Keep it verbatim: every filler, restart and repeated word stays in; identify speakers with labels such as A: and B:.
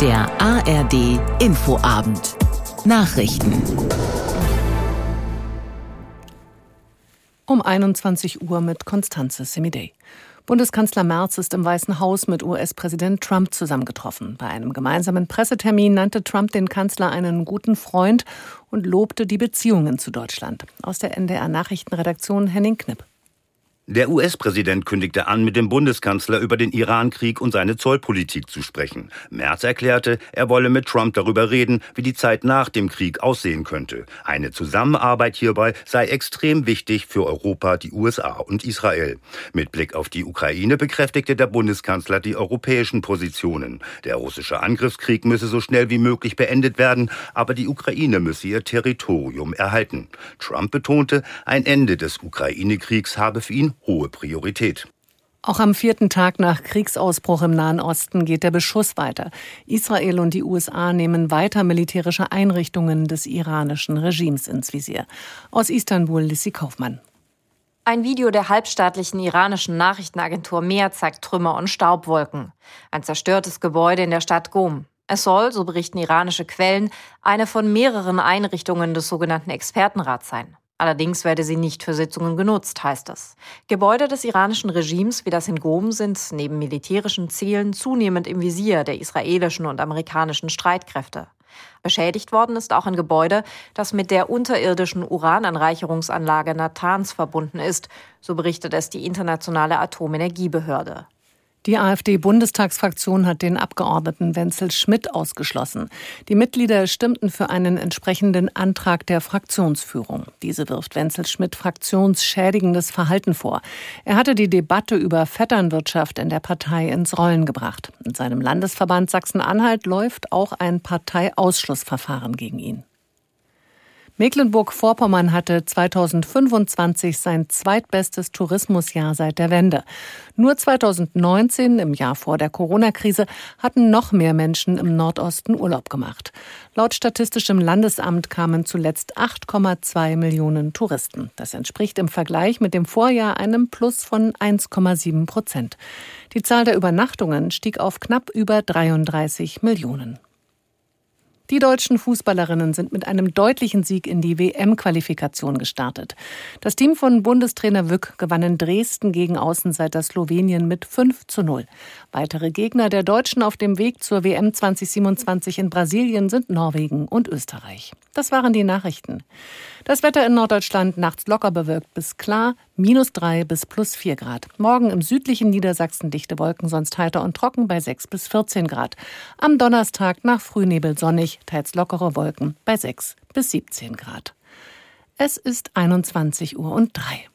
A: Der A R D Infoabend. Nachrichten.
B: Um einundzwanzig Uhr mit Constanze Semidey. Bundeskanzler Merz ist im Weißen Haus mit U S-Präsident Trump zusammengetroffen. Bei einem gemeinsamen Pressetermin nannte Trump den Kanzler einen guten Freund und lobte die Beziehungen zu Deutschland. Aus der N D R-Nachrichtenredaktion Henning Knipp.
C: Der U S-Präsident kündigte an, mit dem Bundeskanzler über den Iran-Krieg und seine Zollpolitik zu sprechen. Merz erklärte, er wolle mit Trump darüber reden, wie die Zeit nach dem Krieg aussehen könnte. Eine Zusammenarbeit hierbei sei extrem wichtig für Europa, die U S A und Israel. Mit Blick auf die Ukraine bekräftigte der Bundeskanzler die europäischen Positionen. Der russische Angriffskrieg müsse so schnell wie möglich beendet werden, aber die Ukraine müsse ihr Territorium erhalten. Trump betonte, ein Ende des Ukraine-Kriegs habe für ihn hohe Priorität.
B: Auch am vierten Tag nach Kriegsausbruch im Nahen Osten geht der Beschuss weiter. Israel und die U S A nehmen weiter militärische Einrichtungen des iranischen Regimes ins Visier. Aus Istanbul Lissi Kaufmann.
D: Ein Video der halbstaatlichen iranischen Nachrichtenagentur Mehr zeigt Trümmer und Staubwolken. Ein zerstörtes Gebäude in der Stadt Qom. Es soll, so berichten iranische Quellen, eine von mehreren Einrichtungen des sogenannten Expertenrats sein. Allerdings werde sie nicht für Sitzungen genutzt, heißt es. Gebäude des iranischen Regimes wie das in Qom sind neben militärischen Zielen zunehmend im Visier der israelischen und amerikanischen Streitkräfte. Beschädigt worden ist auch ein Gebäude, das mit der unterirdischen Urananreicherungsanlage Natanz verbunden ist, so berichtet es die Internationale Atomenergiebehörde.
B: Die AfD-Bundestagsfraktion hat den Abgeordneten Wenzel Schmidt ausgeschlossen. Die Mitglieder stimmten für einen entsprechenden Antrag der Fraktionsführung. Diese wirft Wenzel Schmidt fraktionsschädigendes Verhalten vor. Er hatte die Debatte über Vetternwirtschaft in der Partei ins Rollen gebracht. In seinem Landesverband Sachsen-Anhalt läuft auch ein Parteiausschlussverfahren gegen ihn. Mecklenburg-Vorpommern hatte zweitausendfünfundzwanzig sein zweitbestes Tourismusjahr seit der Wende. Nur zweitausendneunzehn, im Jahr vor der Corona-Krise, hatten noch mehr Menschen im Nordosten Urlaub gemacht. Laut Statistischem Landesamt kamen zuletzt acht Komma zwei Millionen Touristen. Das entspricht im Vergleich mit dem Vorjahr einem Plus von eins Komma sieben Prozent. Die Zahl der Übernachtungen stieg auf knapp über dreiunddreißig Millionen. Die deutschen Fußballerinnen sind mit einem deutlichen Sieg in die W M-Qualifikation gestartet. Das Team von Bundestrainer Wück gewann in Dresden gegen Außenseiter Slowenien mit fünf zu null. Weitere Gegner der Deutschen auf dem Weg zur W M zwanzig siebenundzwanzig in Brasilien sind Norwegen und Österreich. Das waren die Nachrichten. Das Wetter in Norddeutschland nachts locker bewölkt bis klar, minus drei bis plus vier Grad. Morgen im südlichen Niedersachsen dichte Wolken, sonst heiter und trocken bei sechs bis vierzehn Grad. Am Donnerstag nach Frühnebel sonnig, teils lockere Wolken bei sechs bis siebzehn Grad. Es ist einundzwanzig Uhr und drei.